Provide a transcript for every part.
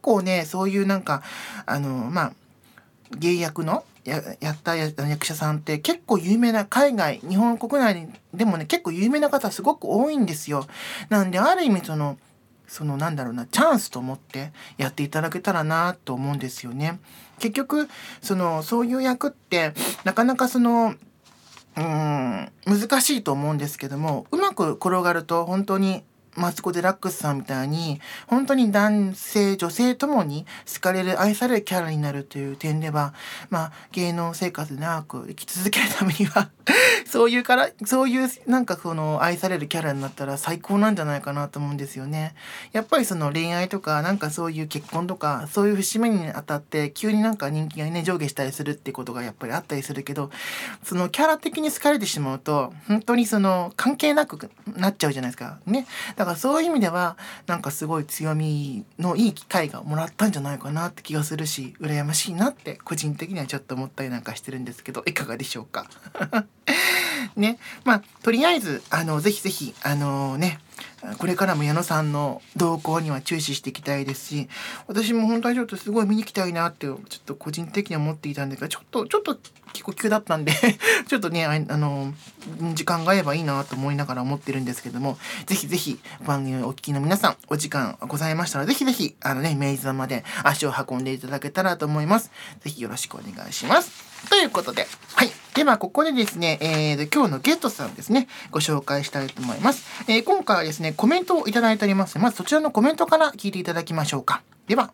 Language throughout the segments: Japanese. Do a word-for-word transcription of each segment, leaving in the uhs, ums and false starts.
構ねそういうなんかあのまあゲイ役の や, やった役者さんって結構有名な、海外日本国内でもね結構有名な方すごく多いんですよ。なんである意味そのそのなんだろうなチャンスと思ってやっていただけたらなと思うんですよね。結局そのそういう役ってなかなかそのうーん難しいと思うんですけども、うまく転がると本当にマツコ・デラックスさんみたいに本当に男性女性ともに好かれる愛されるキャラになるという点では、まあ芸能生活で長く生き続けるためにはそういうからそういうなんかこの愛されるキャラになったら最高なんじゃないかなと思うんですよね。やっぱりその恋愛とかなんかそういう結婚とかそういう節目にあたって急になんか人気がね上下したりするってことがやっぱりあったりするけど、そのキャラ的に好かれてしまうと本当にその関係なくなっちゃうじゃないですかね。だからそういう意味ではなんかすごい強みのいい機会がもらったんじゃないかなって気がするし、羨ましいなって個人的にはちょっと思ったりなんかしてるんですけど、いかがでしょうかね。まあとりあえずあのぜひぜひあのねこれからも矢野さんの動向には注視していきたいですし、私も本当にちょっとすごい見に行きたいなってちょっと個人的には思っていたんですが、ちょっとちょっと結構急だったんでちょっとねああの時間が合えばいいなと思いながら思ってるんですけども、ぜひぜひ番組をお聞きの皆さんお時間ございましたらぜひぜひあのね明治座まで足を運んでいただけたらと思います。ぜひよろしくお願いします。ということで、はい。では、ここでですね、えー、今日のゲストさんですね、ご紹介したいと思います。えー、今回はですね、コメントをいただいております。まずそちらのコメントから聞いていただきましょうか。では。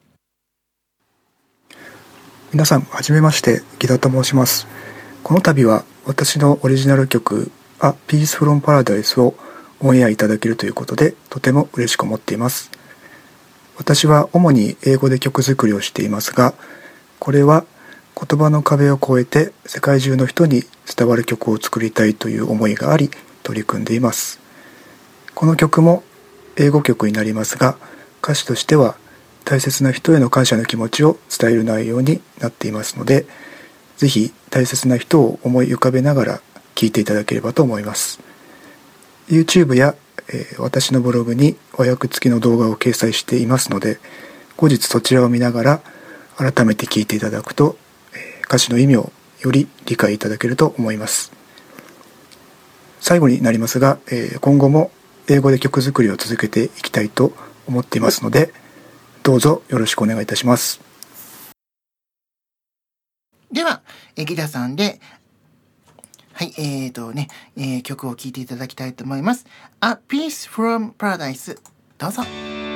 皆さん、はじめまして、木田と申します。この度は、私のオリジナル曲、A Piece from Paradise をオンエアいただけるということで、とても嬉しく思っています。私は主に英語で曲作りをしていますが、これは、言葉の壁を越えて世界中の人に伝わる曲を作りたいという思いがあり取り組んでいます。この曲も英語曲になりますが、歌詞としては大切な人への感謝の気持ちを伝える内容になっていますので、ぜひ大切な人を思い浮かべながら聴いていただければと思います。YouTube や、えー、私のブログに和訳付きの動画を掲載していますので、後日そちらを見ながら改めて聴いていただくと歌詞の意味をより理解いただけると思います。最後になりますが、えー、今後も英語で曲作りを続けていきたいと思っていますので、どうぞよろしくお願いいたします。 では、え木田さんで、はい、えーとね、えー、曲を聴いていただきたいと思います。A Piece from Paradise、どうぞ。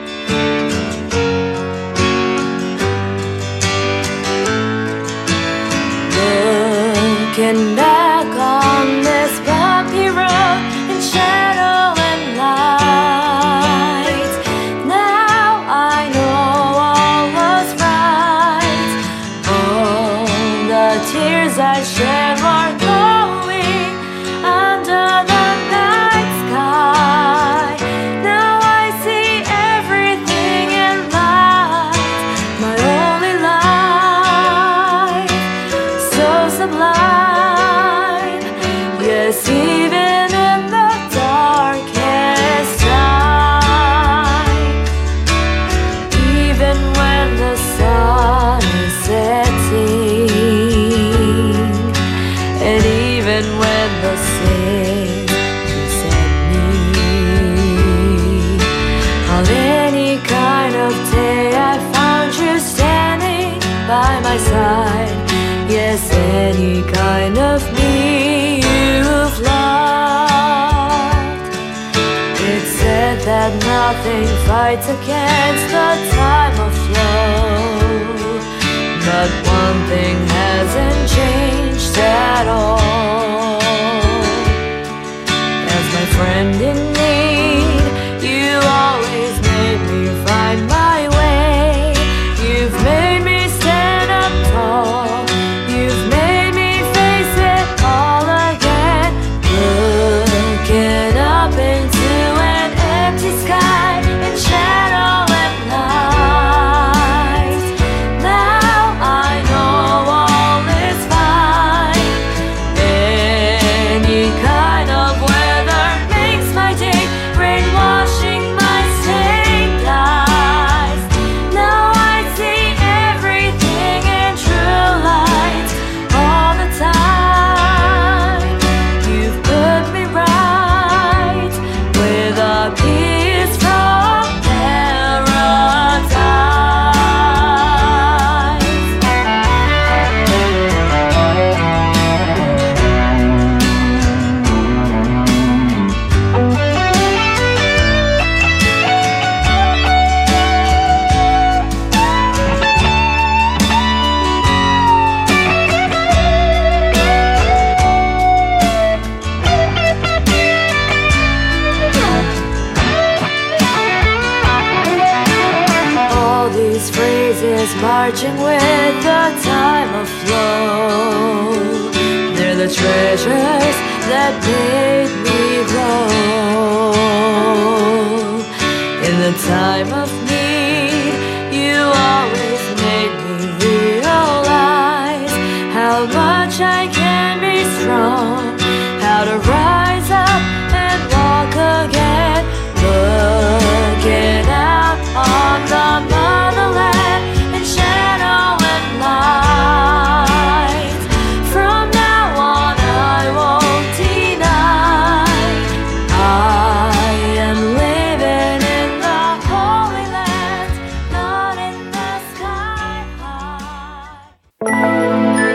Looking back on this bumpy road in shadow and light, now I know all was right. All the tears I shed were glowing under the night sky. Now I see everything in light, my only life, so sublime.Yes, even in the darkest time, even when the sun is setting, and even when the sails beset me, on any kind of day I found you standing by my side. Yes, any kind of me.You've loved. It's said that nothing fights against the time of flow, but one thing hasn't changed at all. As my friend in need, you always made me find my way. You've made me stand up tall.You've made me face it all again, looking up into an empty sky in shadow and light. these phrases marching with the time of flow. They're the treasures that made me grow. In the time of need, you always made me realize how much I can be strong, how to rise up and walk again. Looking out on the motherland in shadow and light. From now on I won't deny I am living in the Holy Land, not in the sky high.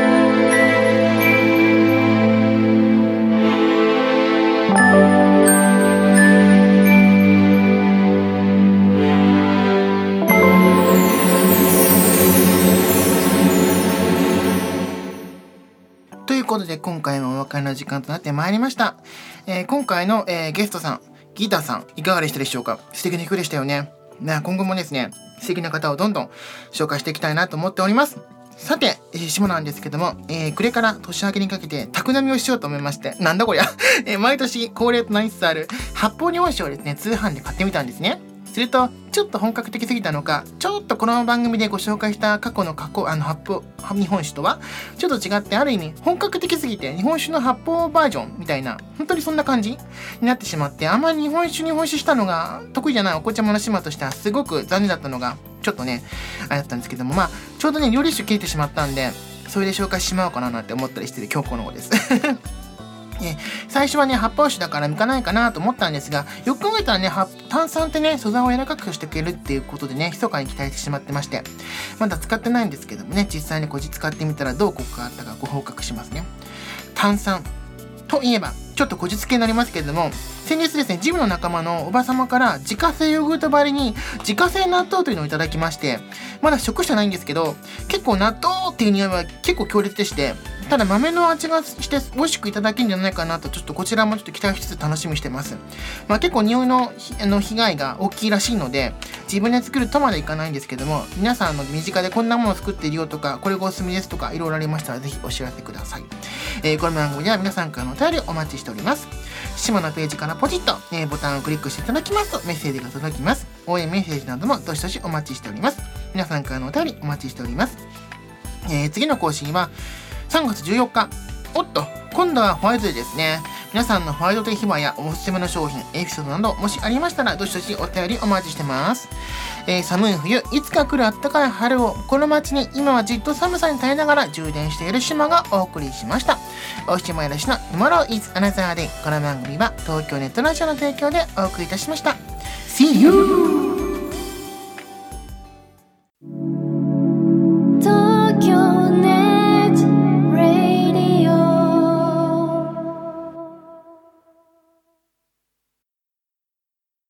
ということで今回もお別れの時間となってまいりました。えー、今回の、えー、ゲストさん、ギターさんいかがでしたでしょうか。素敵な曲でしたよね。ね、今後もですね、素敵な方をどんどん紹介していきたいなと思っております。さて、えー、下なんですけども、えー、暮れから年明けにかけて宅飲みをしようと思いまして、なんだこりゃ、えー、毎年恒例となりつつある発泡日本酒をですね、通販で買ってみたんですね。するとちょっと本格的すぎたのか、ちょっとこの番組でご紹介した過去の過去あの発泡日本酒とはちょっと違って、ある意味本格的すぎて日本酒の発泡バージョンみたいな、本当にそんな感じになってしまって、あんまり日本酒日本酒したのが得意じゃないお子ちゃまの島としてはすごく残念だったのがちょっとねあれだったんですけども、まあちょうどね料理酒切れてしまったんで、それで紹介しまおうかななんて思ったりしてて、今日この後ですえ最初はね発泡酒だから向かないかなと思ったんですが、よく考えたらね炭酸ってね素材を柔らかくしてくれるっていうことでね密かに期待してしまってまして、まだ使ってないんですけどもね、実際にこじ使ってみたらどう効果があったかご報告しますね。炭酸といえばちょっとこじつけになりますけれども、先日ですねジムの仲間のおば様から自家製ヨーグルトばりに自家製納豆というのをいただきまして、まだ食してないんですけど、結構納豆っていう匂いは結構強烈でして、ただ豆の味がして美味しくいただけるんじゃないかなと、ちょっとこちらもちょっと期待しつつ楽しみにしてます。まあ結構匂いのあの被害が大きいらしいので、自分で作るとまでいかないんですけども、皆さんの身近でこんなものを作っているよとか、これがおすすめですとかいろいろありましたらぜひお知らせください。えー、この番組では皆さんからのお便りをお待ちしております。下のページからポチッと、えー、ボタンをクリックしていただきますとメッセージが届きます。応援メッセージなどもどしどしお待ちしております。皆さんからのお便りお待ちしております。えー、次の更新はさんがつじゅうよっか。おっと、今度はホワイトデーですね。皆さんのホワイトデー秘話やおすすめの商品、エピソードなどもしありましたらどしどしお便りお待ちしてます。えー、寒い冬、いつか来るあったかい春を、この街に今はじっと寒さに耐えながら充電している島がお送りしました。おしまいらしの Tomorrow is Another Day。この番組は東京ネットラジオの提供でお送りいたしました。See you!